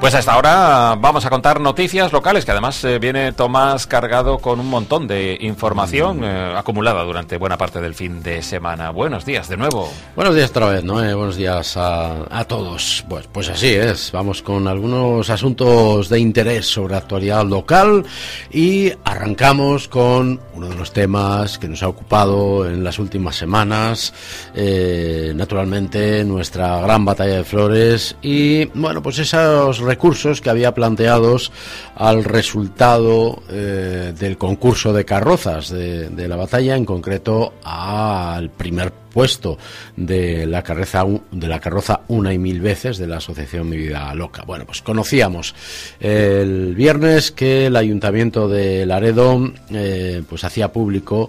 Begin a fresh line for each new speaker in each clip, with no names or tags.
Pues hasta ahora vamos a contar noticias locales, que además viene Tomás cargado con un montón de información acumulada durante buena parte del fin de semana. Buenos días de nuevo.
Buenos días otra vez, ¿no? Buenos días a todos. Pues así es, vamos con algunos asuntos de interés sobre actualidad local y arrancamos con uno de los temas que nos ha ocupado en las últimas semanas, naturalmente nuestra gran batalla de Flores y, bueno, pues esos recursos que había planteados al resultado del concurso de carrozas de la batalla, en concreto al primer puesto de la carroza Una y Mil Veces de la asociación Mi Vida Loca. Bueno, pues conocíamos el viernes que el Ayuntamiento de Laredo pues hacía público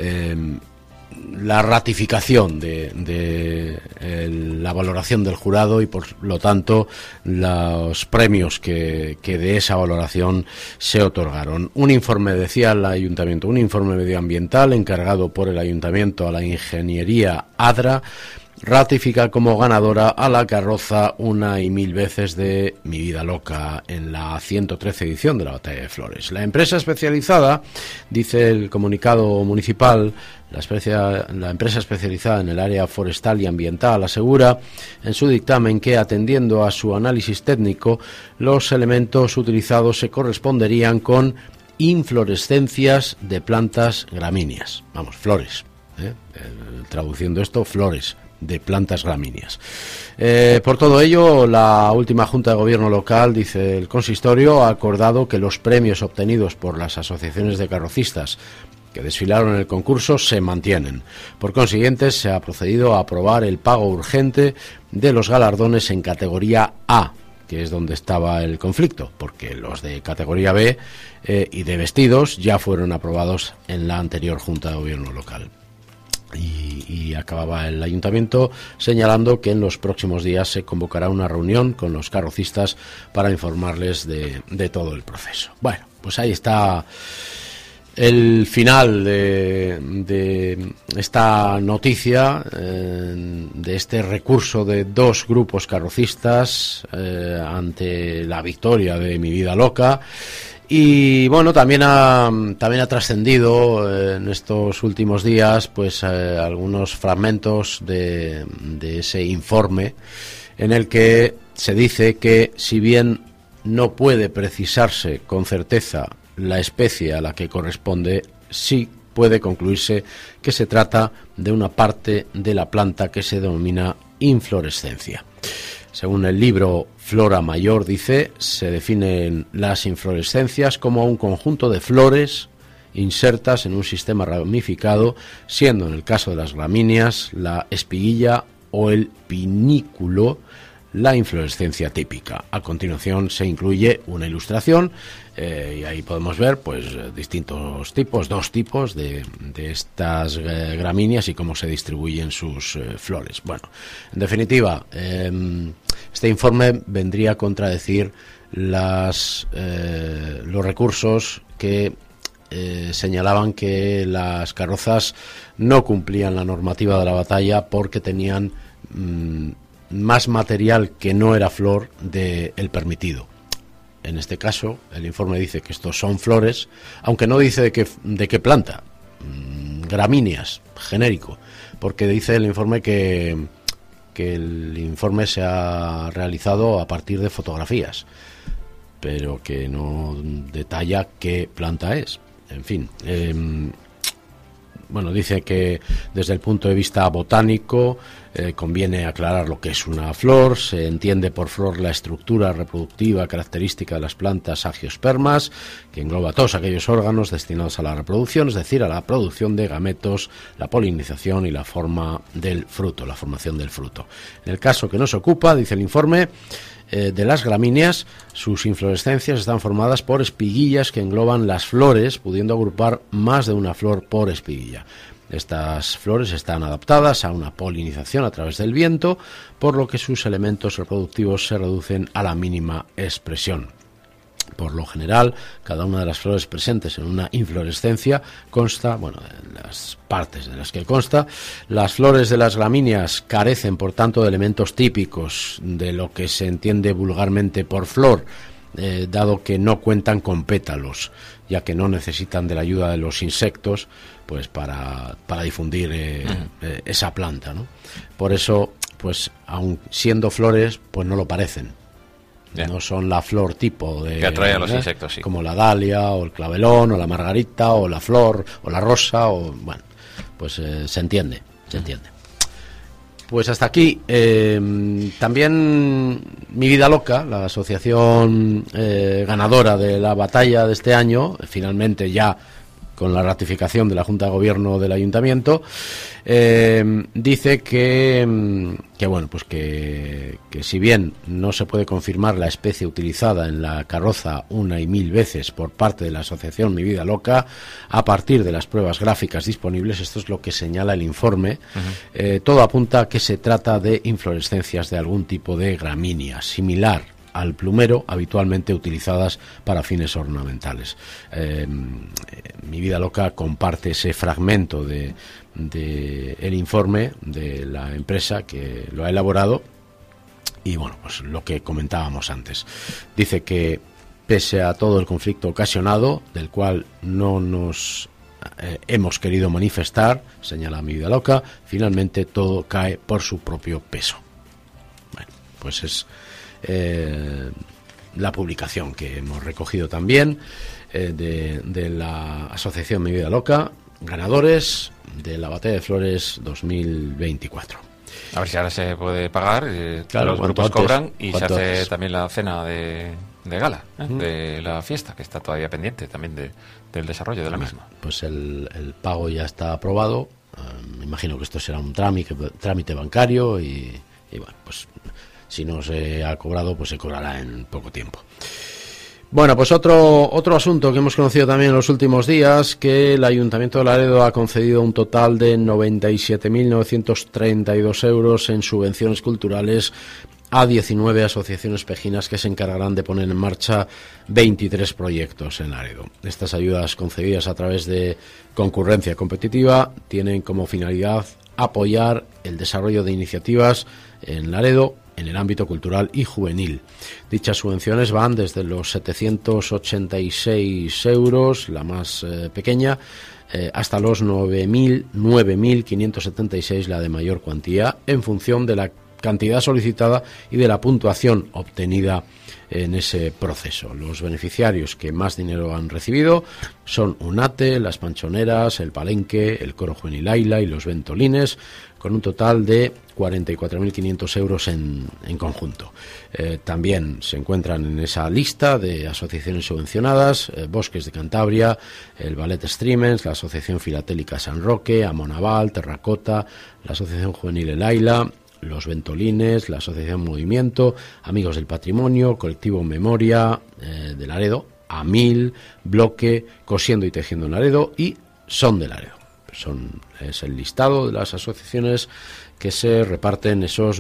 la ratificación de la valoración del jurado y por lo tanto los premios que de esa valoración se otorgaron. Un informe, decía el Ayuntamiento, un informe medioambiental encargado por el Ayuntamiento a la Ingeniería ADRA, ratifica como ganadora a la carroza Una y Mil Veces de Mi Vida Loca en la 113 edición de la Batalla de Flores. La empresa especializada, dice el comunicado municipal, la empresa especializada en el área forestal y ambiental asegura en su dictamen que, atendiendo a su análisis técnico, los elementos utilizados se corresponderían con inflorescencias de plantas gramíneas, vamos, flores, traduciendo esto, flores de plantas gramíneas. Por todo ello, la última Junta de Gobierno local, dice el consistorio, ha acordado que los premios obtenidos por las asociaciones de carrocistas que desfilaron en el concurso se mantienen. Por consiguiente, se ha procedido a aprobar el pago urgente de los galardones en categoría A, que es donde estaba el conflicto, porque los de categoría B y de vestidos ya fueron aprobados en la anterior Junta de Gobierno local. Y acababa el ayuntamiento señalando que en los próximos días se convocará una reunión con los carrocistas para informarles de todo el proceso. Bueno, pues ahí está el final de esta noticia, de este recurso de dos grupos carrocistas ante la victoria de Mi Vida Loca. Y bueno, también ha trascendido en estos últimos días pues algunos fragmentos de ese informe en el que se dice que, si bien no puede precisarse con certeza la especie a la que corresponde, sí puede concluirse que se trata de una parte de la planta que se denomina inflorescencia. Según el libro Flora Mayor, dice, se definen las inflorescencias como un conjunto de flores insertas en un sistema ramificado, siendo en el caso de las gramíneas la espiguilla o el pinículo la inflorescencia típica. A continuación se incluye una ilustración y ahí podemos ver pues distintos tipos, dos tipos de estas gramíneas y cómo se distribuyen sus flores. Bueno, en definitiva, este informe vendría a contradecir los recursos que señalaban que las carrozas no cumplían la normativa de la batalla porque tenían más material que no era flor del permitido. En este caso, el informe dice que estos son flores, aunque no dice de qué planta, gramíneas, genérico, porque dice el informe que el informe se ha realizado a partir de fotografías, pero que no detalla qué planta es. En fin, bueno, dice que desde el punto de vista botánico conviene aclarar lo que es una flor. Se entiende por flor la estructura reproductiva característica de las plantas agiospermas, que engloba todos aquellos órganos destinados a la reproducción, es decir, a la producción de gametos, la polinización y la formación del fruto. En el caso que nos ocupa, dice el informe, de las gramíneas, sus inflorescencias están formadas por espiguillas que engloban las flores, pudiendo agrupar más de una flor por espiguilla. Estas flores están adaptadas a una polinización a través del viento, por lo que sus elementos reproductivos se reducen a la mínima expresión. Por lo general, cada una de las flores presentes en una inflorescencia consta, bueno, de las partes de las que consta. Las flores de las gramíneas carecen, por tanto, de elementos típicos de lo que se entiende vulgarmente por flor, dado que no cuentan con pétalos, ya que no necesitan de la ayuda de los insectos pues para difundir esa planta, ¿no? Por eso, pues aun siendo flores, pues no lo parecen. Yeah. No son la flor tipo de,
que atrae a los insectos, sí,
como la dalia o el clavelón o la margarita o la flor o la rosa, o bueno, pues se entiende. Pues hasta aquí. También Mi Vida Loca, la asociación ganadora de la batalla de este año, finalmente ya con la ratificación de la Junta de Gobierno del Ayuntamiento, dice que bueno, pues que si bien no se puede confirmar la especie utilizada en la carroza una y mil veces por parte de la asociación Mi Vida Loca, a partir de las pruebas gráficas disponibles, esto es lo que señala el informe, todo apunta a que se trata de inflorescencias de algún tipo de gramínea similar al plumero, habitualmente utilizadas para fines ornamentales. Mi Vida Loca comparte ese fragmento de el informe de la empresa que lo ha elaborado, y bueno, pues lo que comentábamos antes. Dice que pese a todo el conflicto ocasionado, del cual no nos hemos querido manifestar, señala Mi Vida Loca, finalmente todo cae por su propio peso. Bueno, pues es la publicación que hemos recogido también de la asociación Mi Vida Loca, ganadores de la Batalla de Flores 2024.
A ver si ahora se puede pagar,
claro,
los grupos
antes,
cobran y se hace
antes.
También la cena de gala, de la fiesta, que está todavía pendiente también del desarrollo de la misma.
Pues el pago ya está aprobado, me imagino que esto será un trámite bancario y bueno, pues si no se ha cobrado, pues se cobrará en poco tiempo. Bueno, pues otro asunto que hemos conocido también en los últimos días, que el Ayuntamiento de Laredo ha concedido un total de 97.932 euros en subvenciones culturales a 19 asociaciones pejinas que se encargarán de poner en marcha 23 proyectos en Laredo. Estas ayudas concedidas a través de concurrencia competitiva tienen como finalidad apoyar el desarrollo de iniciativas en Laredo en el ámbito cultural y juvenil. Dichas subvenciones van desde los 786 euros, la más pequeña, hasta los 9.576, la de mayor cuantía, en función de la cantidad solicitada y de la puntuación obtenida en ese proceso. Los beneficiarios que más dinero han recibido son UNATE, Las Panchoneras, El Palenque, el Coro Juvenil Aila y los Ventolines, con un total de 44.500 euros en conjunto. También se encuentran en esa lista de asociaciones subvencionadas Bosques de Cantabria, el Ballet Streamers, la Asociación Filatélica San Roque, Amonaval, Terracota, la Asociación Juvenil El Aila, los Ventolines, la Asociación Movimiento, Amigos del Patrimonio, Colectivo Memoria de Laredo, AMIL, Bloque, Cosiendo y Tejiendo en Laredo y Son de Laredo. Es el listado de las asociaciones que se reparten esos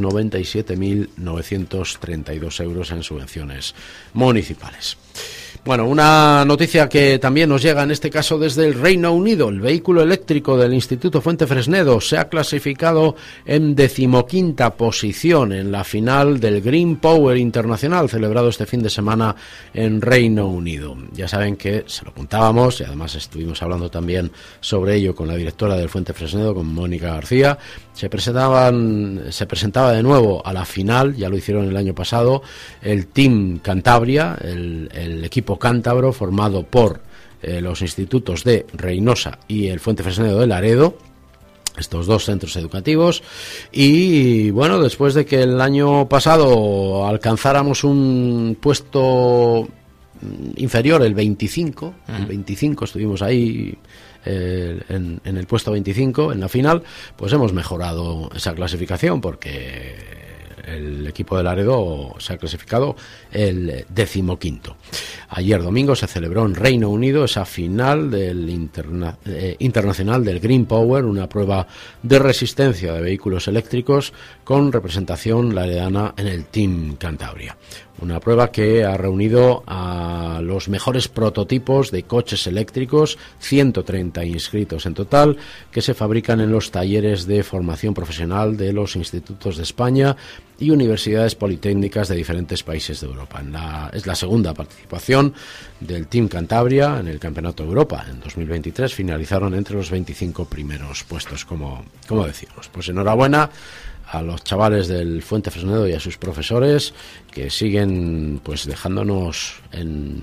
97.932 euros en subvenciones municipales. Bueno, una noticia que también nos llega en este caso desde el Reino Unido. El vehículo eléctrico del Instituto Fuente Fresnedo se ha clasificado en 15ª posición en la final del Green Power Internacional celebrado este fin de semana en Reino Unido. Ya saben que se lo contábamos y además estuvimos hablando también sobre ello con la directora del Fuente Fresnedo, con Mónica García. Se presentaba de nuevo a la final, ya lo hicieron el año pasado, el Team Cantabria, el equipo cántabro formado por los institutos de Reynosa y el Fuente Fresnedo de Laredo, estos dos centros educativos. Y bueno, después de que el año pasado alcanzáramos un puesto inferior, el 25, estuvimos ahí en el puesto 25 en la final, pues hemos mejorado esa clasificación porque el equipo de Laredo se ha clasificado el 15º. Ayer domingo se celebró en Reino Unido esa final del internacional del Green Power, una prueba de resistencia de vehículos eléctricos con representación laredana en el Team Cantabria. Una prueba que ha reunido a los mejores prototipos de coches eléctricos, 130 inscritos en total, que se fabrican en los talleres de formación profesional de los institutos de España y universidades politécnicas de diferentes países de Europa. Es la segunda participación del Team Cantabria en el Campeonato de Europa. En 2023 finalizaron entre los 25 primeros puestos, como decíamos. Pues enhorabuena a los chavales del Fuentefresnedo y a sus profesores, que siguen pues dejándonos en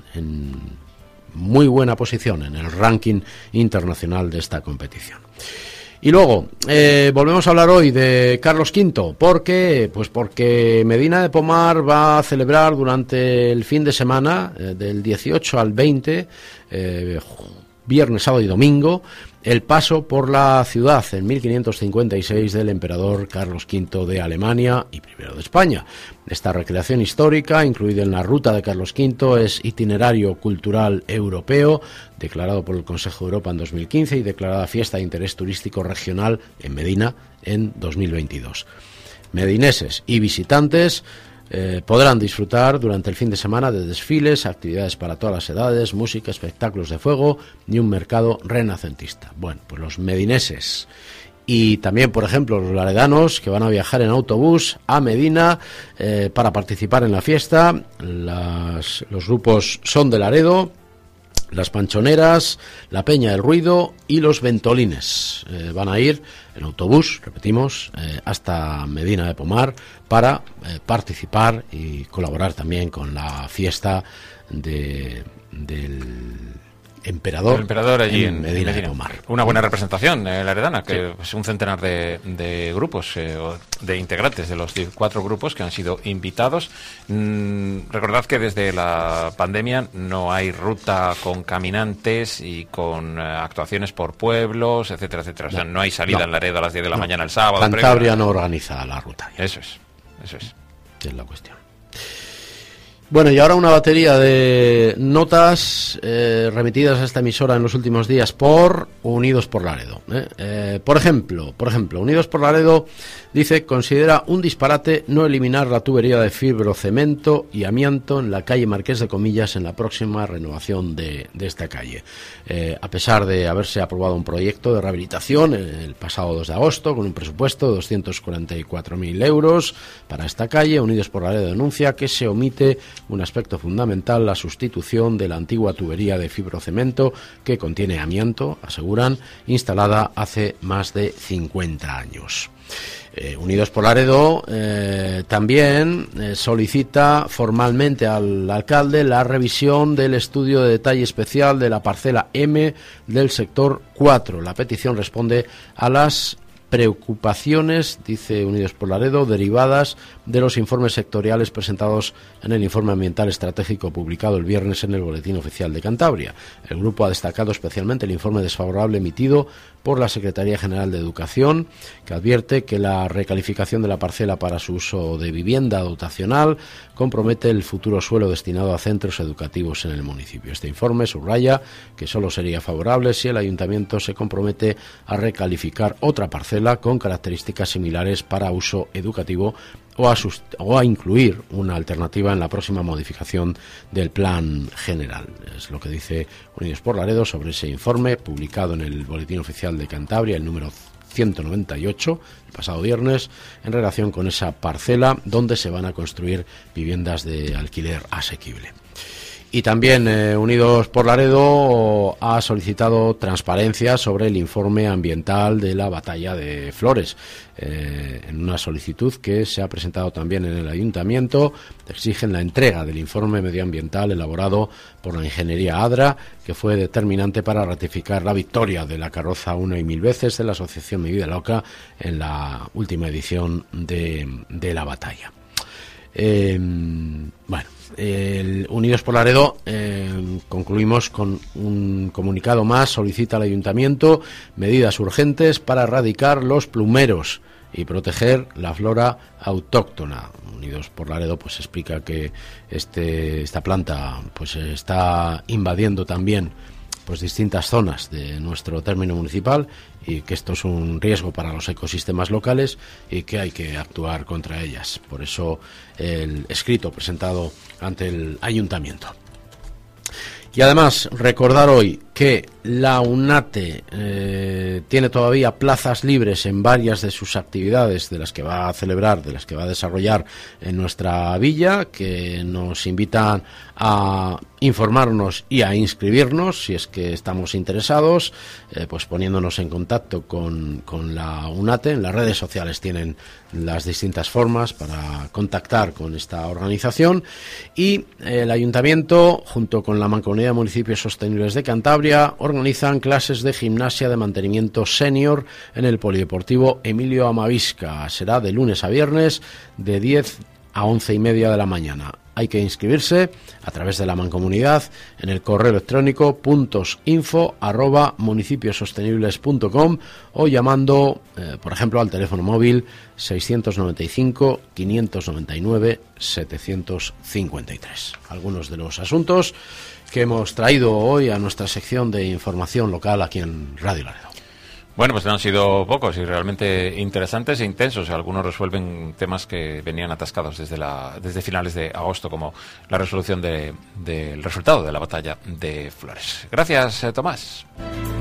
muy buena posición en el ranking internacional de esta competición. Y luego volvemos a hablar hoy de Carlos V. ¿Por qué? Pues porque Medina de Pomar va a celebrar durante el fin de semana, del 18 al 20, viernes, sábado y domingo, el paso por la ciudad en 1556 del emperador Carlos V de Alemania y primero de España. Esta recreación histórica, incluida en la ruta de Carlos V, es itinerario cultural europeo, declarado por el Consejo de Europa en 2015 y declarada fiesta de interés turístico regional en Medina en 2022. Medineses y visitantes podrán disfrutar durante el fin de semana de desfiles, actividades para todas las edades, música, espectáculos de fuego y un mercado renacentista. Bueno, pues los medineses y también, por ejemplo, los laredanos que van a viajar en autobús a Medina para participar en la fiesta. Los grupos son de Laredo, las Panchoneras, la Peña del Ruido y los Ventolines. Van a ir en autobús, repetimos, hasta Medina de Pomar para participar y colaborar también con la fiesta del emperador.
El emperador allí en
Medina de Pomar.
Una buena representación, laredana, que sí. Es un centenar de grupos, de integrantes de los 4 grupos que han sido invitados. Recordad que desde la pandemia no hay ruta con caminantes y con actuaciones por pueblos, etcétera, etcétera. O sea, no hay salida en Laredo a las 10 de la mañana el sábado.
Cantabria no organiza la ruta. Ya.
Eso es.
Es la cuestión. Bueno, y ahora una batería de notas remitidas a esta emisora en los últimos días por Unidos por Laredo. Por ejemplo, Unidos por Laredo dice: considera un disparate no eliminar la tubería de fibrocemento y amianto en la calle Marqués de Comillas en la próxima renovación de esta calle. A pesar de haberse aprobado un proyecto de rehabilitación el pasado 2 de agosto con un presupuesto de 244.000 euros para esta calle, Unidos por Laredo denuncia que se omite un aspecto fundamental: la sustitución de la antigua tubería de fibrocemento que contiene amianto, aseguran, instalada hace más de 50 años. Unidos por Laredo también solicita formalmente al alcalde la revisión del estudio de detalle especial de la parcela M del sector 4. La petición responde a las preocupaciones, dice Unidos por Laredo, derivadas de los informes sectoriales presentados en el informe ambiental estratégico publicado el viernes en el Boletín Oficial de Cantabria. El grupo ha destacado especialmente el informe desfavorable emitido por la Secretaría General de Educación, que advierte que la recalificación de la parcela para su uso de vivienda dotacional compromete el futuro suelo destinado a centros educativos en el municipio. Este informe subraya que solo sería favorable si el ayuntamiento se compromete a recalificar otra parcela con características similares para uso educativo o a incluir una alternativa en la próxima modificación del plan general. Es lo que dice Unidos por Laredo sobre ese informe publicado en el Boletín Oficial de Cantabria, el número 198, el pasado viernes, en relación con esa parcela donde se van a construir viviendas de alquiler asequible. Y también Unidos por Laredo ha solicitado transparencia sobre el informe ambiental de la batalla de Flores. En una solicitud que se ha presentado también en el ayuntamiento, exigen la entrega del informe medioambiental elaborado por la ingeniería ADRA, que fue determinante para ratificar la victoria de la carroza una y mil veces de la asociación Mi Vida Loca en la última edición de la batalla. Unidos por Laredo, concluimos con un comunicado más. Solicita al ayuntamiento medidas urgentes para erradicar los plumeros y proteger la flora autóctona. Unidos por Laredo pues explica que esta planta pues está invadiendo también pues distintas zonas de nuestro término municipal y que esto es un riesgo para los ecosistemas locales y que hay que actuar contra ellas. Por eso el escrito presentado ante el ayuntamiento. Y además recordar hoy que la UNATE tiene todavía plazas libres en varias de sus actividades de las que va a celebrar, de las que va a desarrollar en nuestra villa, que nos invitan a informarnos y a inscribirnos si es que estamos interesados, pues poniéndonos en contacto con la UNATE. En las redes sociales tienen las distintas formas para contactar con esta organización, y el ayuntamiento junto con la Mancomunidad de Municipios Sostenibles de Cantabria organizan clases de gimnasia de mantenimiento senior en el Polideportivo Emilio Amavisca. Será de lunes a viernes de 10 a 11:30 de la mañana. Hay que inscribirse a través de la mancomunidad en el correo electrónico puntosinfo@municipiosostenibles.com o llamando, por ejemplo, al teléfono móvil 695 599 753. Algunos de los asuntos que hemos traído hoy a nuestra sección de información local aquí en Radio Laredo.
Bueno, pues han sido pocos y realmente interesantes e intensos. Algunos resuelven temas que venían atascados desde finales de agosto, como la resolución del resultado de la batalla de Flores. Gracias, Tomás.